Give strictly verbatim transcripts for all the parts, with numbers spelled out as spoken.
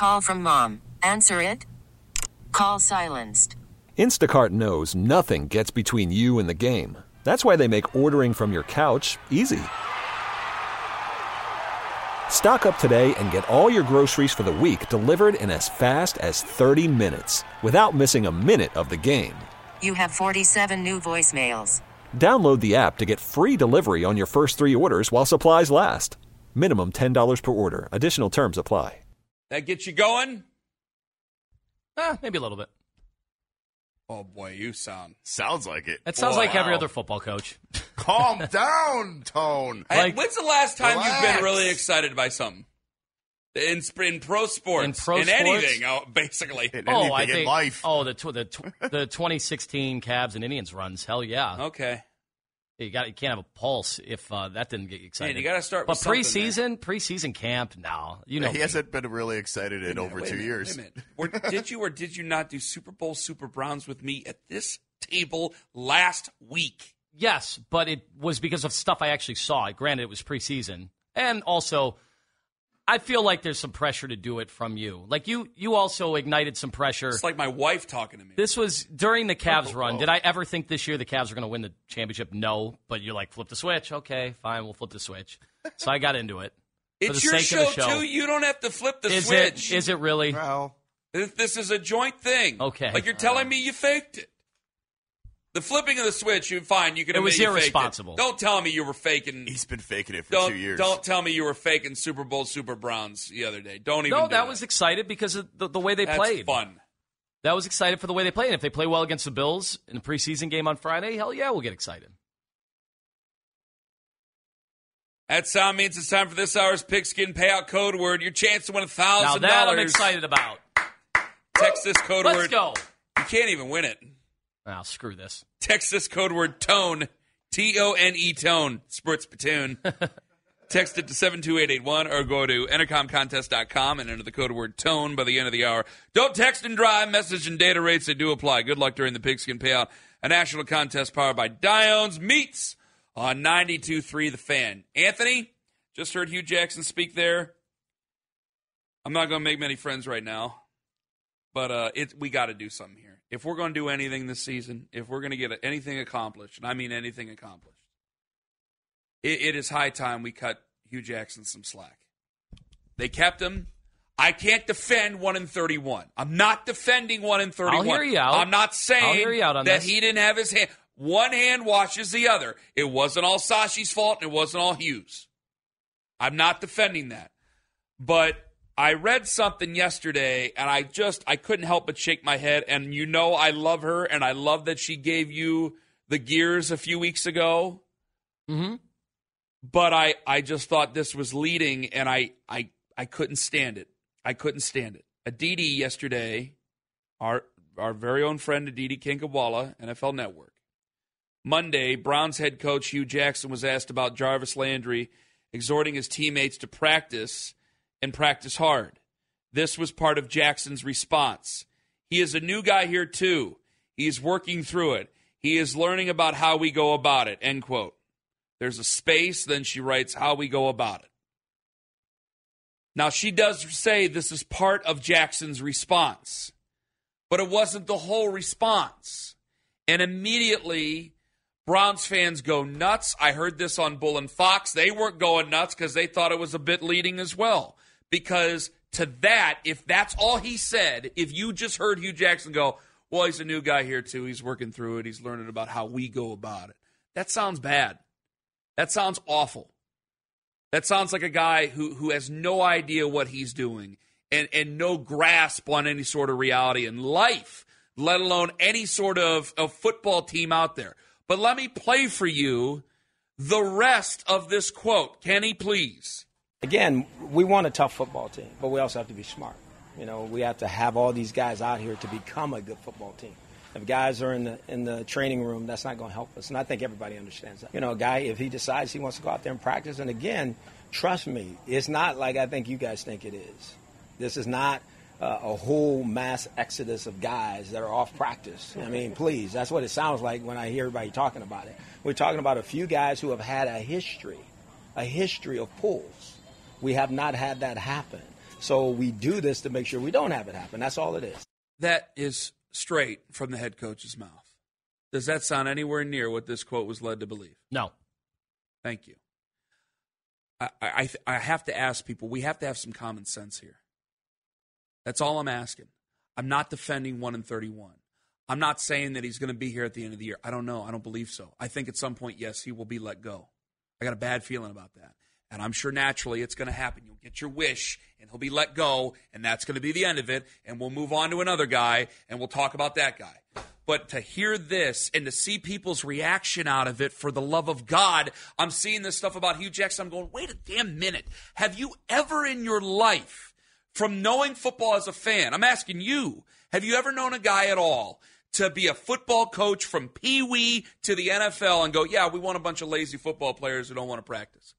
Call from mom. Answer it. Call silenced. Instacart knows nothing gets between you and the game. That's why they make ordering from your couch easy. Stock up today and get all your groceries for the week delivered in as fast as thirty minutes without missing a minute of the game. You have forty-seven new voicemails. Download the app to get free delivery on your first three orders while supplies last. Minimum ten dollars per order. Additional terms apply. That gets you going? Eh, maybe a little bit. Oh, boy, you sound... Sounds like it. It sounds wow. like every other football coach. Calm down, Tone. Like, when's the last time relax. you've been really excited by something? In, in pro sports. In pro in sports? anything, oh, basically. In oh, anything I in think, life. Oh, the, tw- the, tw- the twenty sixteen Cavs and Indians runs. Hell yeah. Okay. You got you can't have a pulse if uh, that didn't get you excited. Man, you got to start but with something preseason, there. preseason camp, no. You know he me. hasn't been really excited in Wait a over minute, two wait a years. minute, wait a minute. Or did you or did you not do Super Bowl Super Browns with me at this table last week? Yes, but it was because of stuff I actually saw. Granted, it was preseason. And also, I feel like there's some pressure to do it from you. Like, you you also ignited some pressure. It's like my wife talking to me. This was during the Cavs Oh, run. oh. Did I ever think this year the Cavs were going to win the championship? No. But you're like, flip the switch. Okay, fine, we'll flip the switch. So I got into it. For It's the your sake show, of the show, too. You don't have to flip the Is switch. it? Is it really? Well, This this is a joint thing. Okay. Like you're telling me you faked it. The flipping of the switch, you fine. You can It admit was you faked irresponsible. It. Don't tell me you were faking. he's been faking it for Don't two years. don't tell me you were faking Super Bowl Super Browns the other day. Don't even. No, do that was excited because of the, the way they That's played. fun. That was excited for the way they played. And if they play well against the Bills in the preseason game on Friday, hell yeah, we'll get excited. That sound means it's time for this hour's Pigskin Payout Code Word. Your chance to win a Now thousand that I'm dollars. excited about. Text this code Let's word. go. You can't even win it. Oh, screw this. Text this code word TONE, T O N E TONE, Spritz Platoon. Text it to seven two eight eight one or go to intercom contest dot com and enter the code word TONE by the end of the hour. Don't text and drive. Message and data rates, they do apply. Good luck during the Pigskin Payout, a national contest powered by Dione's Meats on ninety-two point three The Fan. Anthony, just heard Hugh Jackson speak there. I'm not going to make many friends right now, but uh, it, we got to do something here. If we're going to do anything this season, if we're going to get anything accomplished, and I mean anything accomplished, it, it is high time we cut Hugh Jackson some slack. They kept him. I can't defend one in thirty-one. I'm not defending one in thirty-one. I'll hear you out. I'm not saying I'll hear you out on that this. he didn't have his hand. One hand washes the other. It wasn't all Sashi's fault, and it wasn't all Hugh's. I'm not defending that. But I read something yesterday, and I just, I couldn't help but shake my head. And you know I love her, and I love that she gave you the gears a few weeks ago. Mm-hmm. But I, I just thought this was leading, and I, I, I couldn't stand it. I couldn't stand it. Aditi yesterday, our our very own friend Aditi Kinkawala, N F L Network. Monday, Browns head coach Hugh Jackson was asked about Jarvis Landry exhorting his teammates to practice and practice hard. This was part of Jackson's response. He is a new guy here, too. He is working through it. He is learning about how we go about it, end quote. There's a space, then she writes, how we go about it. Now, she does say this is part of Jackson's response, but it wasn't the whole response. And immediately, Browns fans go nuts. I heard this on Bull and Fox. They weren't going nuts because they thought it was a bit leading as well. Because to that, if that's all he said, if you just heard Hugh Jackson go, well, he's a new guy here too. He's working through it. He's learning about how we go about it. That sounds bad. That sounds awful. That sounds like a guy who, who has no idea what he's doing and, and no grasp on any sort of reality in life, let alone any sort of, of football team out there. But let me play for you the rest of this quote. Kenny, please. Again, we want a tough football team, but we also have to be smart. You know, we have to have all these guys out here to become a good football team. If guys are in the in the training room, that's not going to help us. And I think everybody understands that. You know, a guy, if he decides he wants to go out there and practice, and again, trust me, it's not like I think you guys think it is. This is not uh, a whole mass exodus of guys that are off practice. I mean, please, that's what it sounds like when I hear everybody talking about it. We're talking about a few guys who have had a history, a history of pulls. We have not had that happen. So we do this to make sure we don't have it happen. That's all it is. That is straight from the head coach's mouth. Does that sound anywhere near what this quote was led to believe? No. Thank you. I, I, I have to ask people, we have to have some common sense here. That's all I'm asking. I'm not defending one and thirty-one. I'm not saying that he's going to be here at the end of the year. I don't know. I don't believe so. I think at some point, yes, he will be let go. I got a bad feeling about that. And I'm sure naturally it's going to happen. You'll get your wish, and he'll be let go, and that's going to be the end of it, and we'll move on to another guy, and we'll talk about that guy. But to hear this and to see people's reaction out of it, for the love of God, I'm seeing this stuff about Hugh Jackson. I'm going, wait a damn minute. Have you ever in your life, from knowing football as a fan, I'm asking you, have you ever known a guy at all to be a football coach from Pee Wee to the N F L and go, yeah, we want a bunch of lazy football players who don't want to practice?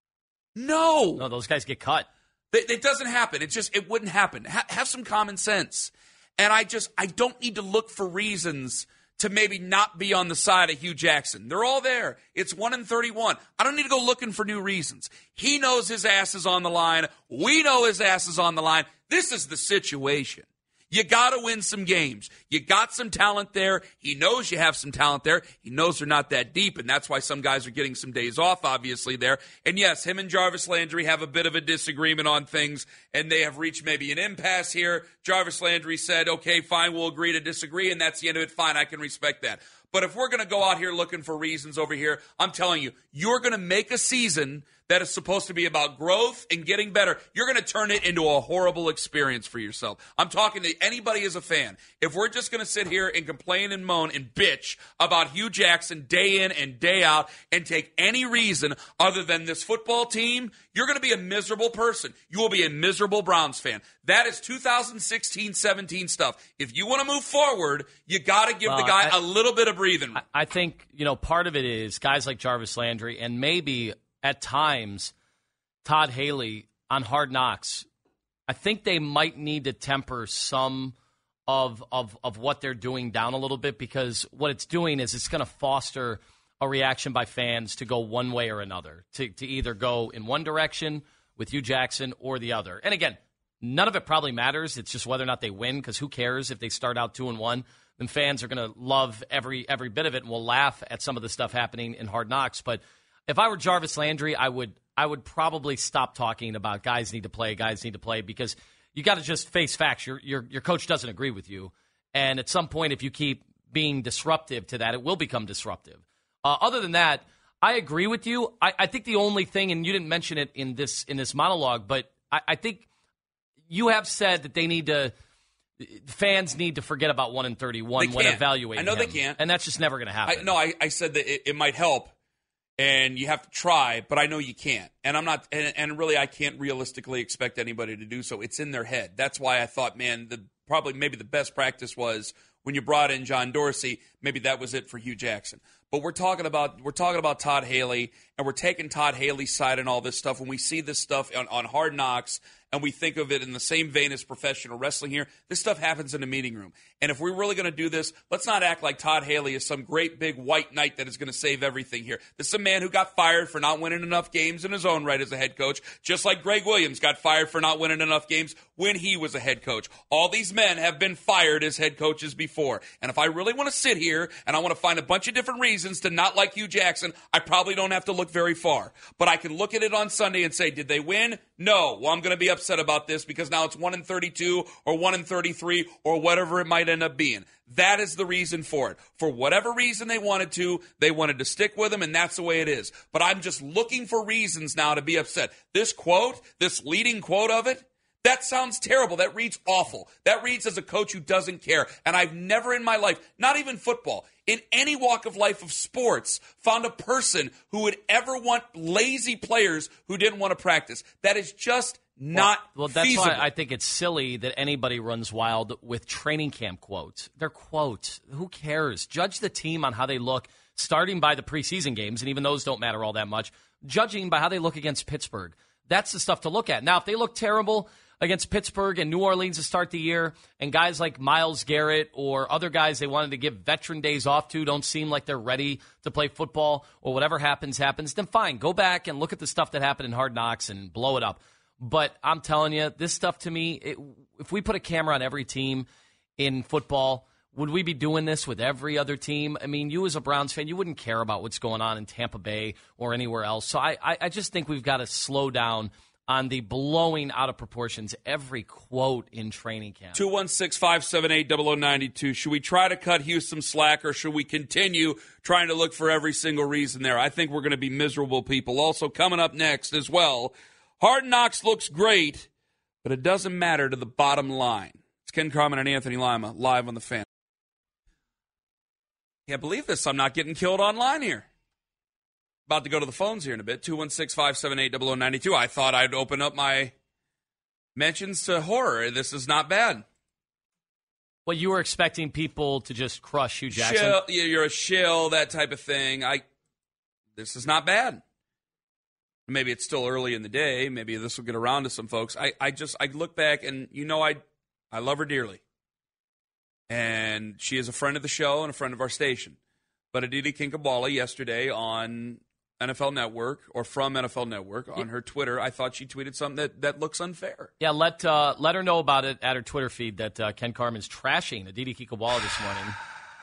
No. No, those guys get cut. It, it doesn't happen. It just, it wouldn't happen. Ha- have some common sense. And I just, I don't need to look for reasons to maybe not be on the side of Hugh Jackson. They're all there. It's one and thirty-one. I don't need to go looking for new reasons. He knows his ass is on the line. We know his ass is on the line. This is the situation. You got to win some games. You got some talent there. He knows you have some talent there. He knows they're not that deep, and that's why some guys are getting some days off, obviously, there. And, yes, him and Jarvis Landry have a bit of a disagreement on things, and they have reached maybe an impasse here. Jarvis Landry said, okay, fine, we'll agree to disagree, and that's the end of it. Fine, I can respect that. But if we're going to go out here looking for reasons over here, I'm telling you, you're going to make a season that is supposed to be about growth and getting better. You're going to turn it into a horrible experience for yourself. I'm talking to anybody as a fan. If we're just going to sit here and complain and moan and bitch about Hugh Jackson day in and day out and take any reason other than this football team, you're going to be a miserable person. You will be a miserable Browns fan. That is two thousand sixteen seventeen stuff. If you want to move forward, you got to give well, the guy I, a little bit of breathing room. I, I think, you know, part of it is guys like Jarvis Landry and maybe at times Todd Haley on Hard Knocks. I think they might need to temper some of of of what they're doing down a little bit, because what it's doing is it's going to foster a reaction by fans to go one way or another, to, to either go in one direction with Hugh Jackson or the other. And again, none of it probably matters. It's just whether or not they win, because who cares if they start out two and one? Then fans are going to love every every bit of it and will laugh at some of the stuff happening in Hard Knocks. But if I were Jarvis Landry, I would I would probably stop talking about guys need to play, guys need to play, because you got to just face facts. Your your your coach doesn't agree with you, and at some point, if you keep being disruptive to that, it will become disruptive. Uh, other than that, I agree with you. I, I think the only thing, and you didn't mention it in this in this monologue, but I, I think you have said that they need to. Fans need to forget about one and thirty-one when evaluating. I know him, they can't, and that's just never going to happen. I, no, I, I said that it, it might help, and you have to try, but I know you can't, and I'm not, and, and really, I can't realistically expect anybody to do so. It's in their head. That's why I thought, man, the probably maybe the best practice was when you brought in John Dorsey. Maybe that was it for Hugh Jackson. But we're talking about we're talking about Todd Haley, and we're taking Todd Haley's side and all this stuff. When we see this stuff on, on Hard Knocks, and we think of it in the same vein as professional wrestling here, this stuff happens in a meeting room. And if we're really going to do this, let's not act like Todd Haley is some great big white knight that is going to save everything here. This is a man who got fired for not winning enough games in his own right as a head coach, just like Greg Williams got fired for not winning enough games when he was a head coach. All these men have been fired as head coaches before. And if I really want to sit here and I want to find a bunch of different reasons to not like Hugh Jackson, I probably don't have to look very far. But I can look at it on Sunday and say, did they win? No. Well, I'm going to be upset about this because now it's one and thirty-two or one and thirty-three or whatever it might end up being. That is the reason for it. For whatever reason they wanted to, they wanted to stick with him, and that's the way it is. But I'm just looking for reasons now to be upset. This quote, this leading quote of it, that sounds terrible. That reads awful. That reads as a coach who doesn't care. And I've never in my life, not even football, in any walk of life of sports, found a person who would ever want lazy players who didn't want to practice. That is just not well, well, that's feasible. why I think it's silly that anybody runs wild with training camp quotes. They're quotes. Who cares? Judge the team on how they look, starting by the preseason games, and even those don't matter all that much, judging by how they look against Pittsburgh. That's the stuff to look at. Now, if they look terrible against Pittsburgh and New Orleans to start the year, and guys like Myles Garrett or other guys they wanted to give veteran days off to don't seem like they're ready to play football, or whatever happens, happens, then fine. Go back and look at the stuff that happened in Hard Knocks and blow it up. But I'm telling you, this stuff to me, it, if we put a camera on every team in football, would we be doing this with every other team? I mean, you as a Browns fan, you wouldn't care about what's going on in Tampa Bay or anywhere else. So I, I, I just think we've got to slow down on the blowing out of proportions every quote in training camp. two one six, five seven eight, zero zero nine two. Should we try to cut Houston slack, or should we continue trying to look for every single reason there? I think we're going to be miserable people. Also, coming up next as well, Hard Knocks looks great, but it doesn't matter to the bottom line. It's Ken Carman and Anthony Lima live on the Fan. Can't believe this. I'm not getting killed online here. About to go to the phones here in a bit. two one six, five seven eight, zero zero nine two. I thought I'd open up my mentions to horror. This is not bad. Well, you were expecting people to just crush Hugh Jackson? Shill, yeah, you're a shill, that type of thing. I. This is not bad. Maybe it's still early in the day. Maybe this will get around to some folks. I, I just I look back and, you know, I I love her dearly. And she is a friend of the show and a friend of our station. But Aditi Kinkhabwala yesterday on N F L Network, or from N F L Network, on her Twitter, I thought she tweeted something that, that looks unfair. Yeah, let uh, let her know about it at her Twitter feed that uh, Ken Carman's trashing Aditi Kinkhabwala this morning.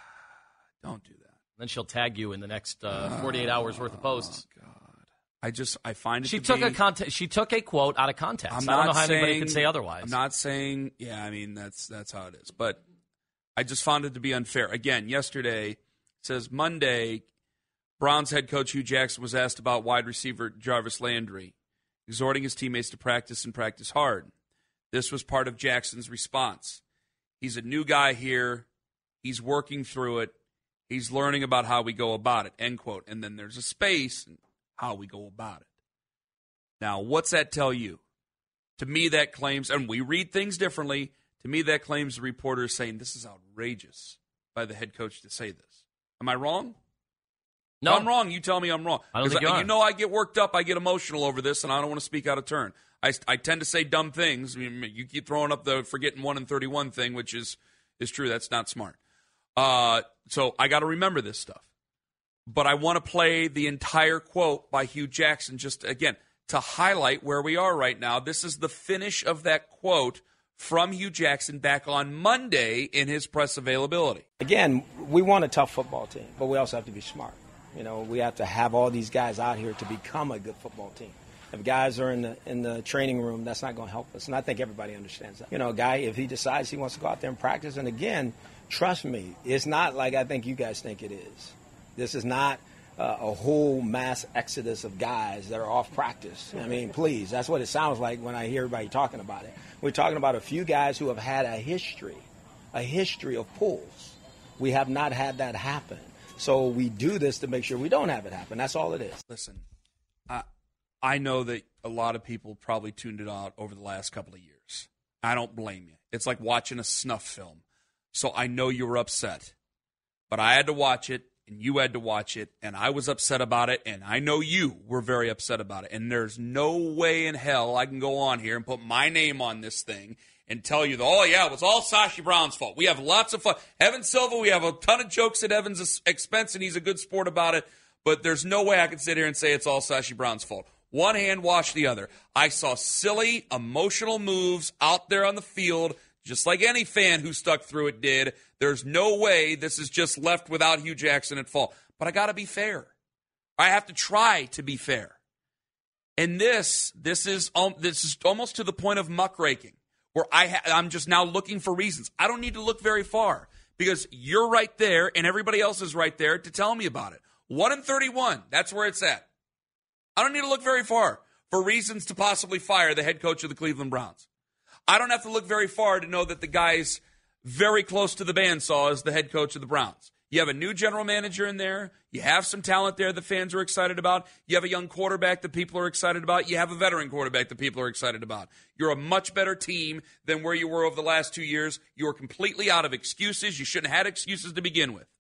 Don't do that. Then she'll tag you in the next uh, forty-eight hours worth of posts. Oh, God. I just, I find it she to took be, a context. She took a quote out of context. I'm I don't not know how saying, anybody could say otherwise. I'm not saying, yeah, I mean, that's that's how it is. But I just found it to be unfair. Again, yesterday, it says Monday, Browns head coach Hugh Jackson was asked about wide receiver Jarvis Landry, exhorting his teammates to practice and practice hard. This was part of Jackson's response. He's a new guy here. He's working through it. He's learning about how we go about it, end quote. And then there's a space, how we go about it. Now, what's that tell you? To me, that claims, and we read things differently, to me, that claims the reporter is saying this is outrageous by the head coach to say this. Am I wrong? No. If I'm wrong, you tell me I'm wrong. I don't think you I, are. You know I get worked up, I get emotional over this, and I don't want to speak out of turn. I, I tend to say dumb things. I mean, you keep throwing up the forgetting one and thirty-one thing, which is, is true. That's not smart. Uh, so I got to remember this stuff. But I want to play the entire quote by Hugh Jackson just, again, to highlight where we are right now. This is the finish of that quote from Hugh Jackson back on Monday in his press availability. Again, we want a tough football team, but we also have to be smart. You know, we have to have all these guys out here to become a good football team. If guys are in the in the training room, that's not going to help us. And I think everybody understands that. You know, a guy, if he decides he wants to go out there and practice, and again, trust me, it's not like I think you guys think it is. This is not uh, a whole mass exodus of guys that are off practice. I mean, please, that's what it sounds like when I hear everybody talking about it. We're talking about a few guys who have had a history, a history of pulls. We have not had that happen. So we do this to make sure we don't have it happen. That's all it is. Listen, I, I know that a lot of people probably tuned it out over the last couple of years. I don't blame you. It's like watching a snuff film. So I know you were upset. But I had to watch it, and you had to watch it, and I was upset about it, and I know you were very upset about it. And there's no way in hell I can go on here and put my name on this thing and tell you, that, oh, yeah, it was all Sashi Brown's fault. We have lots of fun. Evan Silva, we have a ton of jokes at Evan's expense, and he's a good sport about it. But there's no way I can sit here and say it's all Sashi Brown's fault. One hand wash the other. I saw silly, emotional moves out there on the field, just like any fan who stuck through it did. There's no way this is just left without Hugh Jackson at fault. But I got to be fair. I have to try to be fair. And this, this is um, this is almost to the point of muckraking, where I ha- I'm just now looking for reasons. I don't need to look very far because you're right there and everybody else is right there to tell me about it. one and thirty-one, that's where it's at. I don't need to look very far for reasons to possibly fire the head coach of the Cleveland Browns. I don't have to look very far to know that the guy's very close to the bandsaw as the head coach of the Browns. You have a new general manager in there. You have some talent there that fans are excited about. You have a young quarterback that people are excited about. You have a veteran quarterback that people are excited about. You're a much better team than where you were over the last two years. You are completely out of excuses. You shouldn't have had excuses to begin with.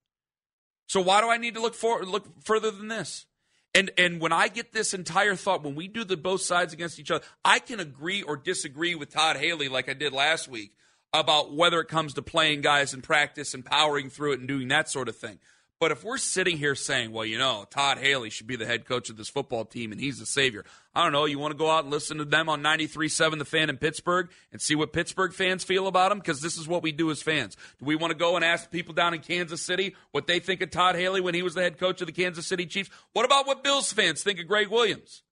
So why do I need to look for, look further than this? And and when I get this entire thought, when we do the both sides against each other, I can agree or disagree with Todd Haley like I did last week about whether it comes to playing guys in practice and powering through it and doing that sort of thing. But if we're sitting here saying, well, you know, Todd Haley should be the head coach of this football team and he's the savior, I don't know, you want to go out and listen to them on ninety-three point seven The Fan in Pittsburgh and see what Pittsburgh fans feel about him? Because this is what we do as fans. Do we want to go and ask people down in Kansas City what they think of Todd Haley when he was the head coach of the Kansas City Chiefs? What about what Bills fans think of Greg Williams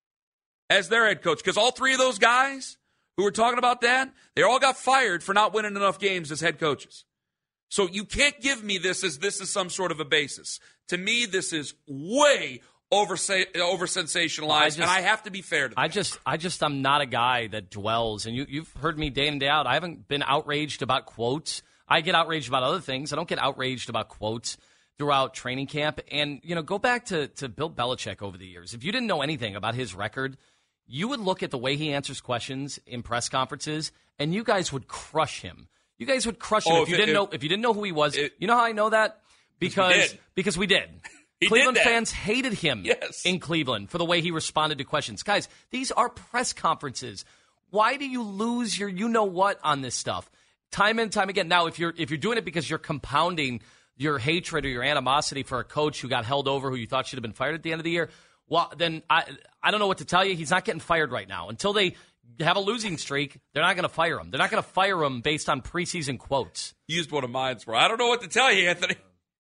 as their head coach? Because all three of those guys who were talking about that, they all got fired for not winning enough games as head coaches. So you can't give me this as this is some sort of a basis. To me, this is way over over sensationalized, I just, and I have to be fair to that. I just, I just, I'm not a guy that dwells, and you, you've heard me day in and day out. I haven't been outraged about quotes. I get outraged about other things. I don't get outraged about quotes throughout training camp. And, you know, go back to, to Bill Belichick over the years. If you didn't know anything about his record, you would look at the way he answers questions in press conferences, and you guys would crush him. You guys would crush him oh, if you it, didn't it, know if you didn't know who he was. It, you know how I know that? Because we because we did. He Cleveland did fans hated him yes. in Cleveland for the way he responded to questions. Guys, these are press conferences. Why do you lose your you know what on this stuff? Time and time again. Now, if you're if you're doing it because you're compounding your hatred or your animosity for a coach who got held over, who you thought should have been fired at the end of the year, well, then I I don't know what to tell you. He's not getting fired right now. Until they have a losing streak, they're not going to fire him. They're not going to fire him based on preseason quotes. Used one of mine for I don't know what to tell you, Anthony.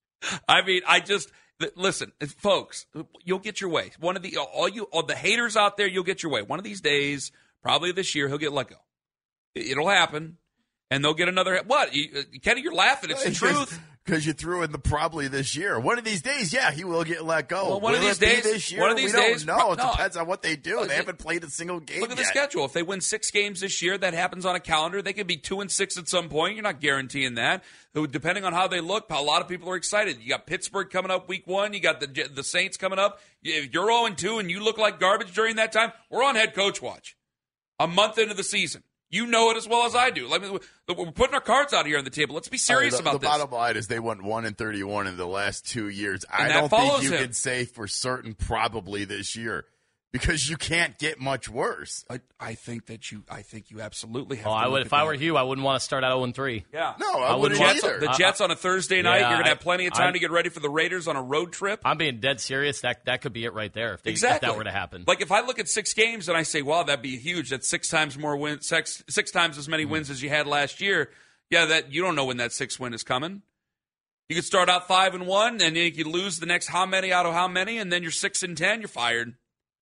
I mean, I just listen, folks. You'll get your way. One of the all you all the haters out there, you'll get your way. One of these days, probably this year, he'll get let go. It'll happen, and they'll get another. What, you, Kenny? You're laughing. It's the truth. Because you threw in the probably this year. One of these days, yeah, he will get let go. Well, one will of these it days, be this year? one of these we days, don't know. It no, depends on what they do. Look, they haven't played a single game. Look at yet. the schedule. If they win six games this year, that happens on a calendar. They could be two and six at some point. You're not guaranteeing that. Depending on how they look, a lot of people are excited. You got Pittsburgh coming up week one. You got the the Saints coming up. If you're oh and two and you look like garbage during that time, we're on head coach watch. A month into the season. You know it as well as I do. Like, we're putting our cards out here on the table. Let's be serious uh, the, about the this. The bottom line is they went one and thirty-one in the last two years. And I don't think you him. can say for certain probably this year because you can't get much worse. I, I think that you. I think you absolutely have. Oh, to I would. If I were you, I wouldn't want to start out oh and three. Yeah. No, I, I wouldn't Jets, either. The Jets on a Thursday night. Yeah, You're gonna have I, plenty of time I, to get ready for the Raiders on a road trip. I'm being dead serious. That that could be it right there. If, they, exactly. if that were to happen. Like if I look at six games and I say, "Wow, that'd be huge. That's six times more wins. Six, six times as many mm-hmm. wins as you had last year." Yeah, that you don't know when that sixth win is coming. You could start out five and one, and then you could lose the next how many out of how many, and then you're six and ten. You're fired.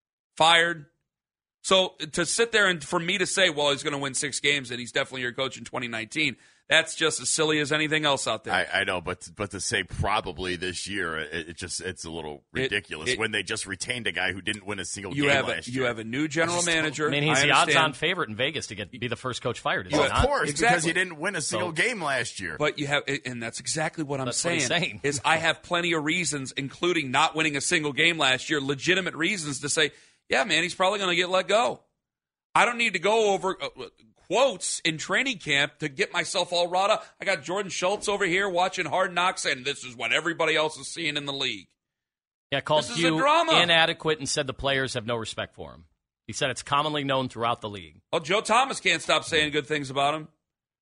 Fired. So to sit there and for me to say, well, he's going to win six games and he's definitely your coach in twenty nineteen, that's just as silly as anything else out there. I, I know, but but to say probably this year, it, it just it's a little ridiculous it, it, when they just retained a guy who didn't win a single you game have last a, year. You have a new general manager. I mean, he's I the understand. odds-on favorite in Vegas to get be the first coach fired. Is Well, he of not? course, exactly. because he didn't win a single So, game last year. But you have, and that's exactly what I'm That's saying. what he's saying. Is I have plenty of reasons, including not winning a single game last year, legitimate reasons to say, yeah, man, he's probably going to get let go. I don't need to go over uh, quotes in training camp to get myself all wrought up. I got Jordan Schultz over here watching Hard Knocks, and this is what everybody else is seeing in the league. Yeah, called This is Hugh a drama. inadequate and said the players have no respect for him. He said it's commonly known throughout the league. Oh, Joe Thomas can't stop saying good things about him.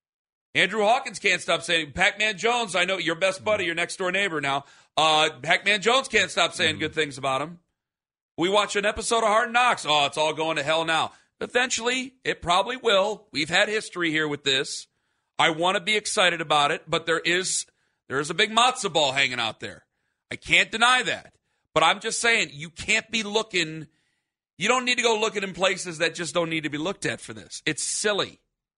Andrew Hawkins can't stop saying. Pac-Man Jones, I know your best buddy, your next door neighbor now. Uh, Pac-Man Jones can't stop saying good things about him. We watch an episode of Hard Knocks. Oh, it's all going to hell now. Eventually, it probably will. We've had history here with this. I want to be excited about it, but there is there is a big matzo ball hanging out there. I can't deny that. But I'm just saying, you can't be looking, you don't need to go looking in places that just don't need to be looked at for this. It's silly.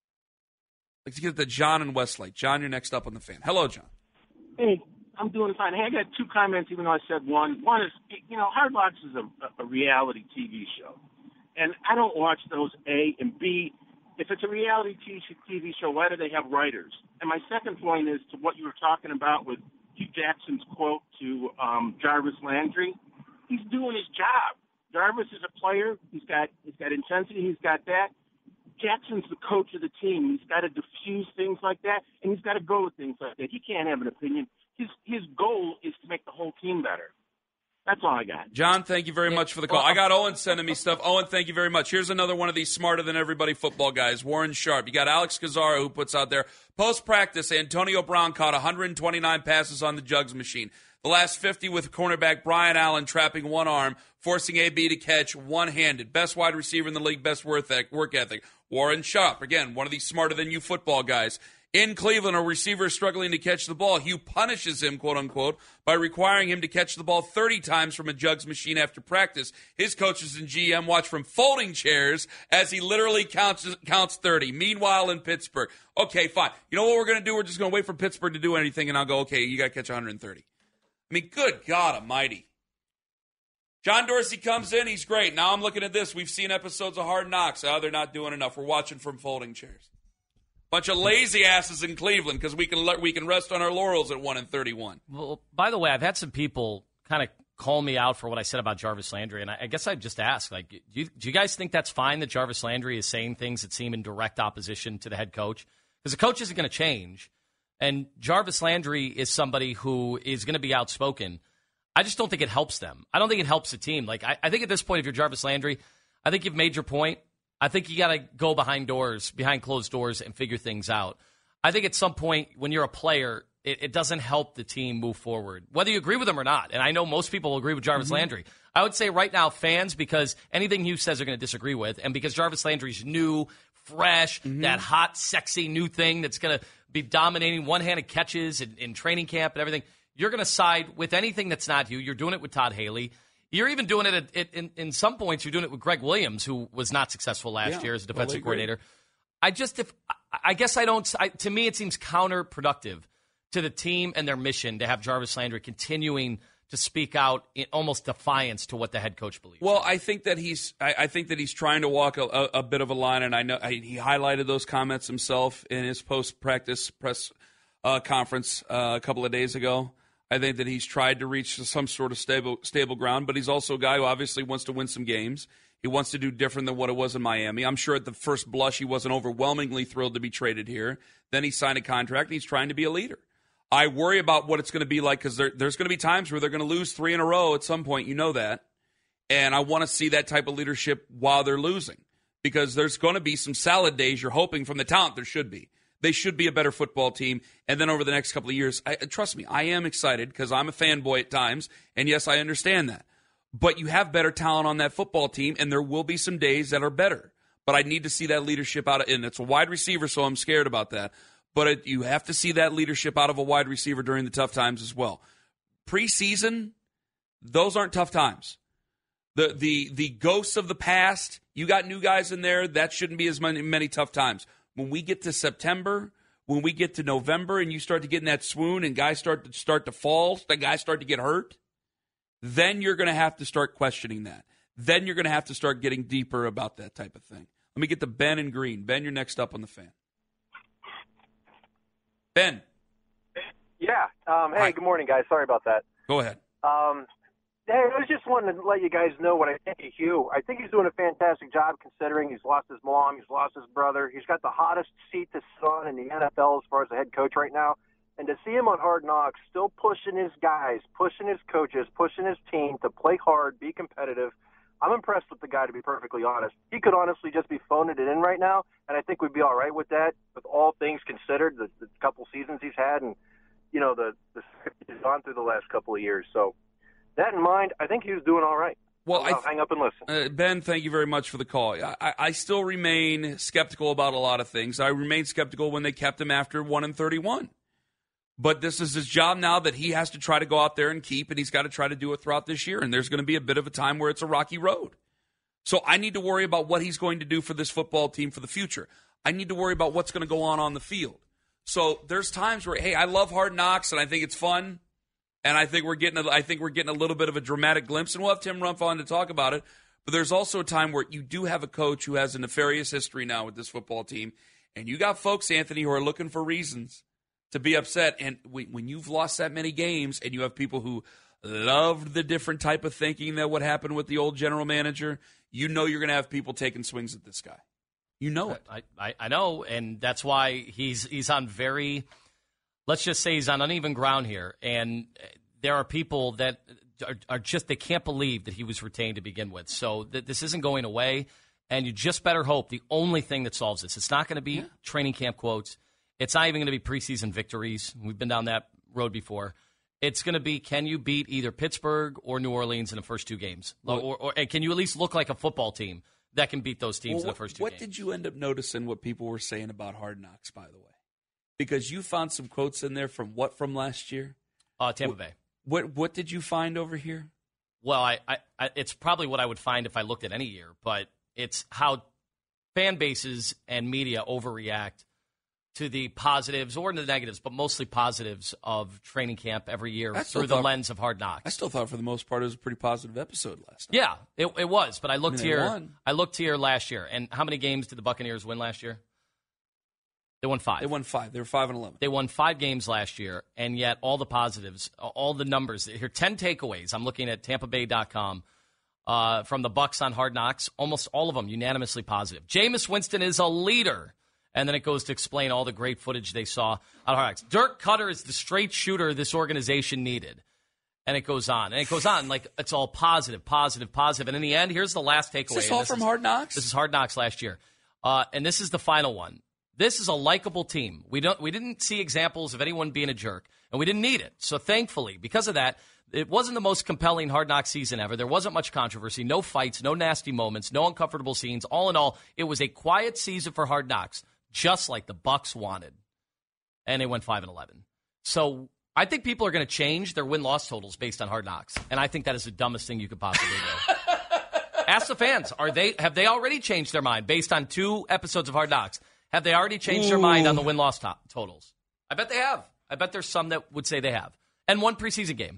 Let's get to John in Westlake. John, you're next up on the Fan. Hello, John. Hey, I'm doing fine. Hey, I got two comments, even though I said one. One is, you know, Hard Knocks is a, a reality T V show. And I don't watch those, A, and B, if it's a reality T V show, why do they have writers? And my second point is to what you were talking about with Hugh Jackson's quote to um, Jarvis Landry. He's doing his job. Jarvis is a player. He's got he's got intensity. He's got that. Jackson's the coach of the team. He's got to diffuse things like that, and he's got to go with things like that. He can't have an opinion. His his goal is to make the whole team better. That's all I got. John, thank you very much for the call. I got Owen sending me stuff. Owen, thank you very much. Here's another one of these smarter than everybody football guys, Warren Sharp. You got Alex Cazzaro, who puts out there, post-practice, Antonio Brown caught one hundred twenty-nine passes on the jugs machine. The last fifty with cornerback Brian Allen trapping one arm, forcing A B to catch one-handed. Best wide receiver in the league, best work ethic. Warren Sharp, again, one of these smarter than you football guys. In Cleveland, a receiver is struggling to catch the ball. Hugh punishes him, quote-unquote, by requiring him to catch the ball thirty times from a jugs machine after practice. His coaches and G M watch from folding chairs as he literally counts counts thirty. Meanwhile, in Pittsburgh, okay, fine. You know what we're going to do? We're just going to wait for Pittsburgh to do anything, and I'll go, okay, you got to catch one hundred thirty. I mean, good God almighty. John Dorsey comes in. He's great. Now I'm looking at this. We've seen episodes of Hard Knocks. Oh, they're not doing enough. We're watching from folding chairs. Bunch of lazy asses in Cleveland because we can we can rest on our laurels at one and thirty-one. Well, by the way, I've had some people kind of call me out for what I said about Jarvis Landry, and I, I guess I'd just ask, like, do you, do you guys think that's fine that Jarvis Landry is saying things that seem in direct opposition to the head coach? Because the coach isn't going to change, and Jarvis Landry is somebody who is going to be outspoken. I just don't think it helps them. I don't think it helps the team. Like, I, I think at this point, if you're Jarvis Landry, I think you've made your point. I think you got to go behind doors, behind closed doors, and figure things out. I think at some point when you're a player, it, it doesn't help the team move forward, whether you agree with them or not. And I know most people will agree with Jarvis mm-hmm. Landry. I would say right now, fans, because anything Hugh says are going to disagree with, and because Jarvis Landry's new, fresh, mm-hmm. that hot, sexy new thing that's going to be dominating one-handed catches in, in training camp and everything, you're going to side with anything that's not you. You're doing it with Todd Haley. You're even doing it at, at, in, in some points. You're doing it with Greg Williams, who was not successful last yeah, year as a defensive coordinator. I just, if I guess I don't. I, to me, it seems counterproductive to the team and their mission to have Jarvis Landry continuing to speak out in almost defiance to what the head coach believes. Well, I think that he's. I, I think that he's trying to walk a, a, a bit of a line, and I know I, he highlighted those comments himself in his post-practice press uh, conference uh, a couple of days ago. I think that he's tried to reach some sort of stable stable ground, but he's also a guy who obviously wants to win some games. He wants to do different than what it was in Miami. I'm sure at the first blush he wasn't overwhelmingly thrilled to be traded here. Then he signed a contract, and he's trying to be a leader. I worry about what it's going to be like because there, there's going to be times where they're going to lose three in a row at some point. You know that. And I want to see that type of leadership while they're losing because there's going to be some salad days you're hoping from the talent there should be. They should be a better football team. And then over the next couple of years, I, trust me, I am excited because I'm a fanboy at times. And, yes, I understand that. But you have better talent on that football team, and there will be some days that are better. But I need to see that leadership out of – and it's a wide receiver, so I'm scared about that. But it, you have to see that leadership out of a wide receiver during the tough times as well. Preseason, those aren't tough times. The the the ghosts of the past, you got new guys in there, that shouldn't be as many, many tough times. When we get to September, when we get to November, and you start to get in that swoon, and guys start to start to fall, the guys start to get hurt, then you're going to have to start questioning that. Then you're going to have to start getting deeper about that type of thing. Let me get to Ben and Green. Ben, you're next up on the Fan. Ben. Yeah. Um, hey, Hi. Good morning, guys. Sorry about that. Go ahead. Um, hey, I was just wanting to let you guys know what I think of Hugh. I think he's doing a fantastic job considering he's lost his mom, he's lost his brother. He's got the hottest seat to sit on in the N F L as far as the head coach right now. And to see him on Hard Knocks still pushing his guys, pushing his coaches, pushing his team to play hard, be competitive, I'm impressed with the guy, to be perfectly honest. He could honestly just be phoning it in right now, and I think we'd be all right with that, with all things considered, the, the couple seasons he's had and, you know, the, the he's gone through the last couple of years. So that in mind, I think he was doing all right. Well, I'll, I'll th- hang up and listen. Uh, Ben, thank you very much for the call. I, I still remain skeptical about a lot of things. I remained skeptical when they kept him after one and thirty-one. But this is his job now that he has to try to go out there and keep, and he's got to try to do it throughout this year. And there's going to be a bit of a time where it's a rocky road. So I need to worry about what he's going to do for this football team for the future. I need to worry about what's going to go on on the field. So there's times where, hey, I love Hard Knocks, and I think it's fun, and I think we're getting a, I think we're getting a little bit of a dramatic glimpse, and we'll have Tim Rumpf on to talk about it. But there's also a time where you do have a coach who has a nefarious history now with this football team, and you got folks, Anthony, who are looking for reasons to be upset. And when you've lost that many games and you have people who loved the different type of thinking that what happened with the old general manager, you know you're going to have people taking swings at this guy. You know it. I, I, I know, and that's why he's he's on very, let's just say he's on uneven ground here. And there are people that are, are just, they can't believe that he was retained to begin with. So th- this isn't going away, and you just better hope the only thing that solves this, it's not going to be yeah. training camp quotes. It's not even going to be preseason victories. We've been down that road before. It's going to be, can you beat either Pittsburgh or New Orleans in the first two games? Well, or, or and can you at least look like a football team that can beat those teams well, in the first two what games? What did you end up noticing what people were saying about Hard Knocks, by the way? Because you found some quotes in there from what from last year? Uh, Tampa what, Bay. What What did you find over here? Well, I, I, I it's probably what I would find if I looked at any year, but it's how fan bases and media overreact to the positives or the negatives, but mostly positives of training camp every year through the lens of Hard Knocks. I still thought for the most part it was a pretty positive episode last night. Yeah, it, it was. But I looked I mean, here. won. I looked here last year, and how many games did the Buccaneers win last year? They won five. They won five. They were five and eleven. They won five games last year, and yet all the positives, all the numbers. Here, ten takeaways. I'm looking at Tampa Bay dot com uh, from the Bucs on Hard Knocks. Almost all of them unanimously positive. Jameis Winston is a leader. And then it goes to explain all the great footage they saw on Hard Knocks. Dirk Cutter is the straight shooter this organization needed. And it goes on. And it goes on like it's all positive, positive, positive. And in the end, here's the last takeaway. Is this all this from is, Hard Knocks? This is Hard Knocks last year. Uh, and this is the final one. This is a likable team. We don't. We didn't see examples of anyone being a jerk, and we didn't need it. So thankfully, because of that, it wasn't the most compelling Hard Knocks season ever. There wasn't much controversy, no fights, no nasty moments, no uncomfortable scenes. All in all, it was a quiet season for Hard Knocks, just like the Bucs wanted, and they went five and eleven. So I think people are going to change their win-loss totals based on Hard Knocks, and I think that is the dumbest thing you could possibly do. Ask the fans: Are they have they already changed their mind based on two episodes of Hard Knocks? Have they already changed Ooh. their mind on the win-loss to- totals? I bet they have. I bet there's some that would say they have, and one preseason game.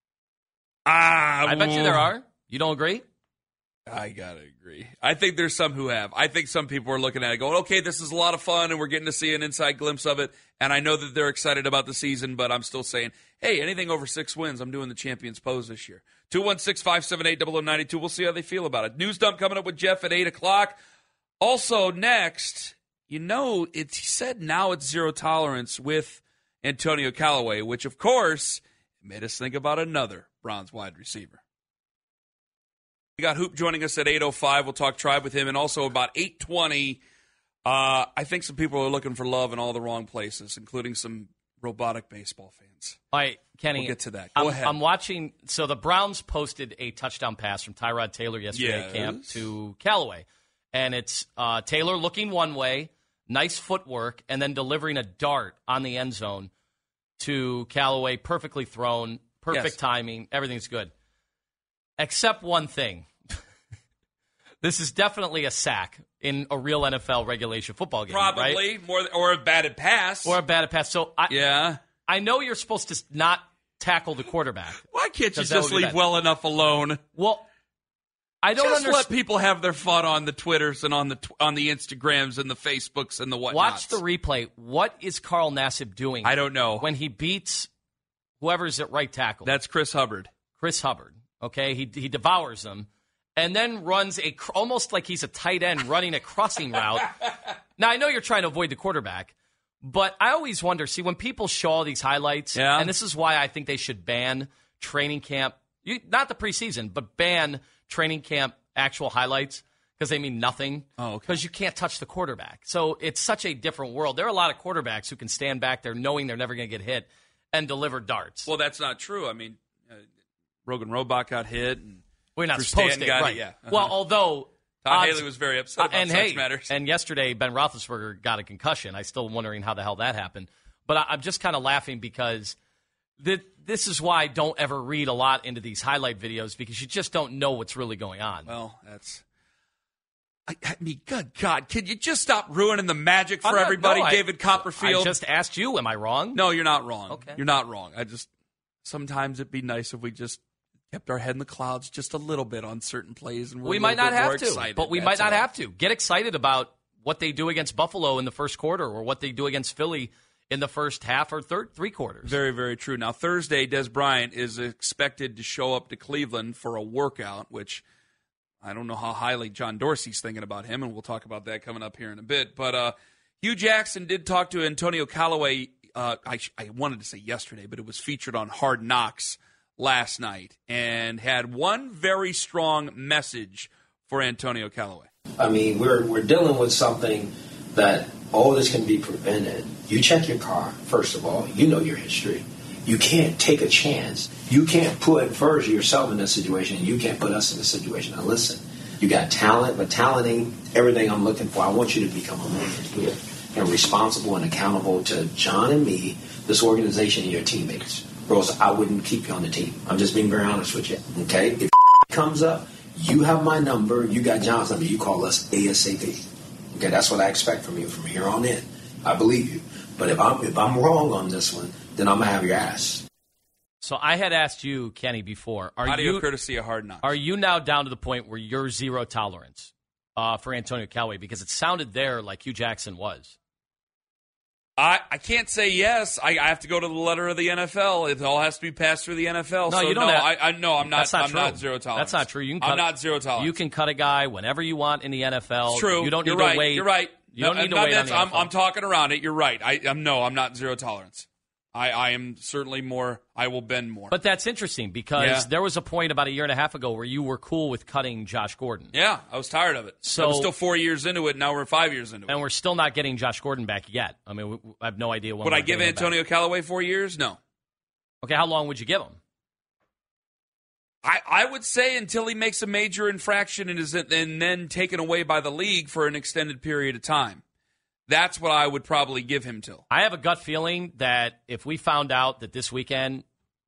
Ah, I bet you there are. You don't agree? I gotta agree. I think there's some who have. I think some people are looking at it going, okay, this is a lot of fun, and we're getting to see an inside glimpse of it, and I know that they're excited about the season, but I'm still saying, hey, anything over six wins, I'm doing the champion's pose this year. two one six, five seven eight, zero zero nine two. We'll see how they feel about it. News dump coming up with Jeff at eight o'clock. Also, next, you know, it's he said now it's zero tolerance with Antonio Callaway, which, of course, made us think about another Browns wide receiver. We got Hoop joining us at eight oh five. We'll talk Tribe with him. And also about eight twenty, uh, I think some people are looking for love in all the wrong places, including some robotic baseball fans. All right, Kenny. We'll get to that. Go I'm, ahead. I'm watching. So the Browns posted a touchdown pass from Tyrod Taylor yesterday yes. at camp to Callaway. And it's uh, Taylor looking one way, nice footwork, and then delivering a dart on the end zone to Callaway. Perfectly thrown, perfect yes. timing. Everything's good. Except one thing. This is definitely a sack in a real N F L regulation football game. Probably right? more, or a batted pass, or a batted pass. So I, yeah, I know you're supposed to not tackle the quarterback. Why can't you just leave well enough alone? Well, I don't just understand. let people have their fun on the Twitters and on the on the Instagrams and the Facebooks and the whatnots. Watch the replay. What is Carl Nassib doing? I don't know. When he beats whoever's at right tackle. That's Chris Hubbard. Chris Hubbard. Okay, he he devours them. And then runs a almost like he's a tight end running a crossing route. Now, I know you're trying to avoid the quarterback, but I always wonder, see, when people show all these highlights, yeah. and this is why I think they should ban training camp, you, not the preseason, but ban training camp actual highlights because they mean nothing. Oh, okay. Because you can't touch the quarterback. So it's such a different world. There are a lot of quarterbacks who can stand back there knowing they're never going to get hit and deliver darts. Well, that's not true. I mean, uh, Rogan Robach got hit and We're not Drew supposed Stanton to, got right? It, yeah. Uh-huh. Well, although Todd odds, Haley was very upset about uh, and such hey, matters. And yesterday, Ben Roethlisberger got a concussion. I'm still wondering how the hell that happened. But I, I'm just kind of laughing because the, this is why I don't ever read a lot into these highlight videos because you just don't know what's really going on. Well, that's. I, I mean, good God, can you just stop ruining the magic for not, everybody, no, I, David Copperfield? I just asked you, am I wrong? No, you're not wrong. Okay. You're not wrong. I just sometimes it'd be nice if we just kept our head in the clouds just a little bit on certain plays, and we're we a might not bit more have to, excited. but we That's might not all. have to. Get excited about what they do against Buffalo in the first quarter or what they do against Philly in the first half or third three quarters. Very, very true. Now, Thursday, Des Bryant is expected to show up to Cleveland for a workout, which I don't know how highly John Dorsey's thinking about him, and we'll talk about that coming up here in a bit. But uh, Hugh Jackson did talk to Antonio Callaway. Uh, I, I wanted to say yesterday, but it was featured on Hard Knocks last night and had one very strong message for Antonio Callaway. I mean, we're we're dealing with something that all this can be prevented. You check your car, first of all. You know your history. You can't take a chance. You can't put first yourself in this situation, and you can't put us in this situation. Now, listen, you got talent, but talent ain't everything I'm looking for. I want you to become a man here and responsible and accountable to John and me, this organization, and your teammates. Or else I wouldn't keep you on the team. I'm just being very honest with you, okay? If comes up, you have my number, you got John's number, you call us ASAP. Okay, that's what I expect from you from here on in. I believe you. But if I'm if I'm wrong on this one, then I'm gonna have your ass. So I had asked you, Kenny, before. Are Audio you courtesy of Hard Knocks. Are you now down to the point where you're zero tolerance uh, for Antonio Callaway? Because it sounded there like Hugh Jackson was. I, I can't say yes. I, I have to go to the letter of the N F L. It all has to be passed through the N F L. No, so you don't no, have, I, I no, I'm not. That's not I'm true. not zero tolerance. That's not true. You can cut, I'm not zero tolerance. You can cut a guy whenever you want in the N F L. It's true. You don't You're need right. to wait. You're right. You don't no, need to not wait on the I'm, N F L. I'm talking around it. You're right. I, I'm no. I'm not zero tolerance. I, I am certainly more. I will bend more. But that's interesting because Yeah. there was a point about a year and a half ago where you were cool with cutting Josh Gordon. Yeah, I was tired of it. So I was still four years into it. Now we're five years into it. And we're still not getting Josh Gordon back yet. I mean, we, I have no idea when. Would we're I give getting him Antonio back. Callaway four years? No. Okay, how long would you give him? I, I would say until he makes a major infraction and is and then taken away by the league for an extended period of time. That's what I would probably give him till. I have a gut feeling that if we found out that this weekend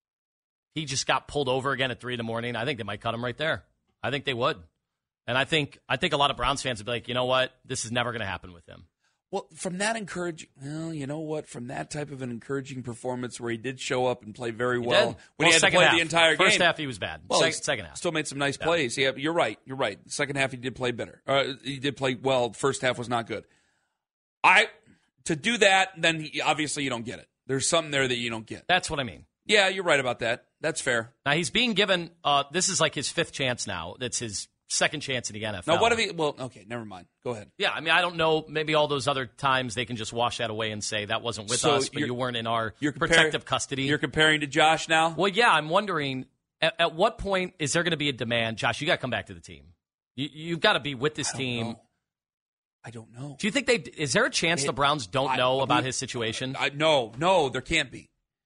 he just got pulled over again at three in the morning, I think they might cut him right there. I think they would. And I think I think a lot of Browns fans would be like, you know what? This is never going to happen with him. Well, from that encouraging, well, you know what? From that type of an encouraging performance where he did show up and play very He well did. when Well, he had to second play half. the entire game. First half he was bad. Well, second, he second half. Still made some nice Yeah. plays. Yeah, you're right. You're right. The second half he did play better. Uh, he did play well. First half was not good. I to do that, then he, obviously you don't get it. There's something there that you don't get. That's what I mean. Yeah, you're right about that. That's fair. Now he's being given. Uh, this is like his fifth chance now. That's his second chance in the N F L. Now, what if he? Well, okay, never mind. Go ahead. Yeah, I mean, I don't know. Maybe all those other times they can just wash that away and say that wasn't with So us, but you're- you weren't in our you're compar- protective custody. You're comparing to Josh now? Well, yeah, I'm wondering at, at what point is there going to be a demand? Josh, you got to come back to the team. You, you've got to be with this I don't team. know. I don't know. Do you think they? Is there a chance It- the Browns don't I- know about we- his situation? I, no, no, there can't be.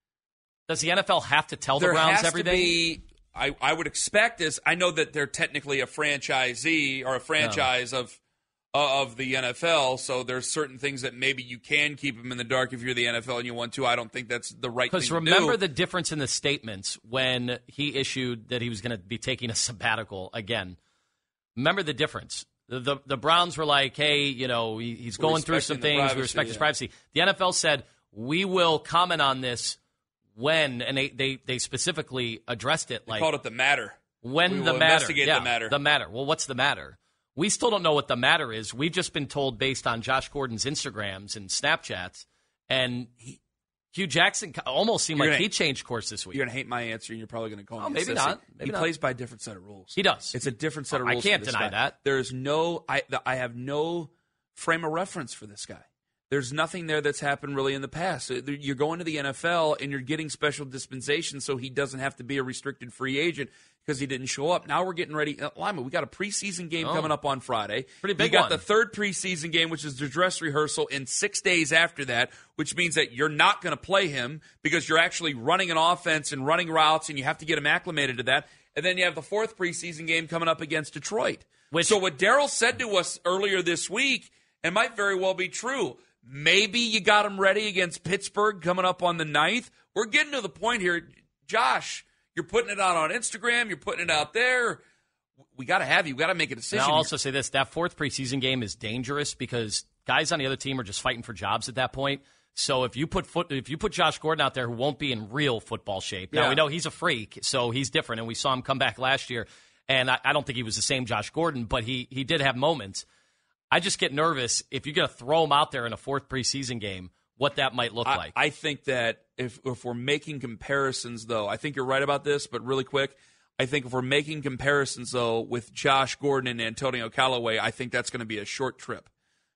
Does the N F L have to tell there the Browns has everything? to be. I, I would expect this. I know that they're technically a franchisee or a franchise Oh. of uh, of the N F L, so there's certain things that maybe you can keep them in the dark if you're the N F L and you want to. I don't think that's the right thing Because to remember do. the difference in the statements when he issued that he was going to be taking a sabbatical again. Remember the difference. The, the the Browns were like, hey, you know, he, he's We're going through some respecting the things. privacy, We respect his yeah. privacy. The N F L said, we will comment on this when, and they, they, they specifically addressed it They like called it the matter. when We the will matter. investigate yeah, the matter. The matter. Well, what's the matter? We still don't know what the matter is. We've just been told based on Josh Gordon's Instagrams and Snapchats, and he, Hugh Jackson almost seemed You're like gonna- he changed course this week. You're going to hate my answer, and you're probably going to call Oh, me a maybe sissy. not. Maybe he not. plays by a different set of rules. He does. It's a different set of I rules. can't for this deny guy. that. There's no. I. I have no frame of reference for this guy. There's nothing there that's happened really in the past. You're going to the N F L and you're getting special dispensation so he doesn't have to be a restricted free agent because he didn't show up. Now we're getting ready. Uh, Lyman, we got a preseason game Oh. coming up on Friday. Pretty big You got one. the third preseason game, which is the dress rehearsal, in six days after that, which means that you're not going to play him because you're actually running an offense and running routes, and you have to get him acclimated to that. And then you have the fourth preseason game coming up against Detroit. Which- so what Daryl said to us earlier this week, and might very well be true, maybe you got him ready against Pittsburgh coming up on the ninth. We're getting to the point here. Josh, you're putting it out on Instagram. You're putting it out there. We got to have you. We got to make a decision. And I'll here. also say this: that fourth preseason game is dangerous because guys on the other team are just fighting for jobs at that point. So if you put foot, if you put Josh Gordon out there, who won't be in real football shape. Now Yeah. we know he's a freak, so he's different, and we saw him come back last year. And I, I don't think he was the same Josh Gordon, but he he did have moments. I just get nervous if you're going to throw him out there in a fourth preseason game, what that might look I, like. I think that if if we're making comparisons, though, I think you're right about this, but really quick, I think if we're making comparisons, though, with Josh Gordon and Antonio Callaway, I think that's going to be a short trip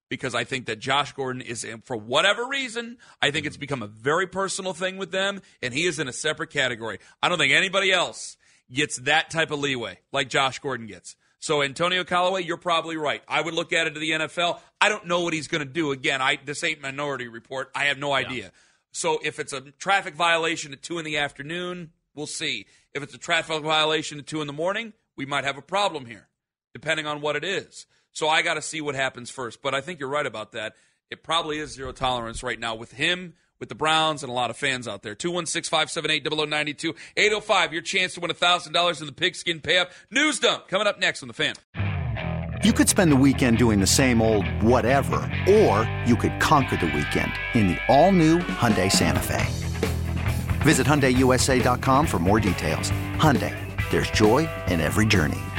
because I think that Josh Gordon is, for whatever reason, I think it's become a very personal thing with them, and he is in a separate category. I don't think anybody else gets that type of leeway like Josh Gordon gets. So Antonio Callaway, you're probably right. I would look at it to the N F L. I don't know what he's going to do. Again, I this ain't Minority Report. I have no idea. Yeah. So if it's a traffic violation at two in the afternoon, we'll see. If it's a traffic violation at two in the morning, we might have a problem here, depending on what it is. So I got to see what happens first. But I think you're right about that. It probably is zero tolerance right now with him, with the Browns, and a lot of fans out there. two one six, five seven eight, zero zero nine two. eight oh five, your chance to win one thousand dollars in the Pigskin Payout. News Dump coming up next on The Fan. You could spend the weekend doing the same old whatever, or you could conquer the weekend in the all-new Hyundai Santa Fe. Visit Hyundai U S A dot com for more details. Hyundai, there's joy in every journey.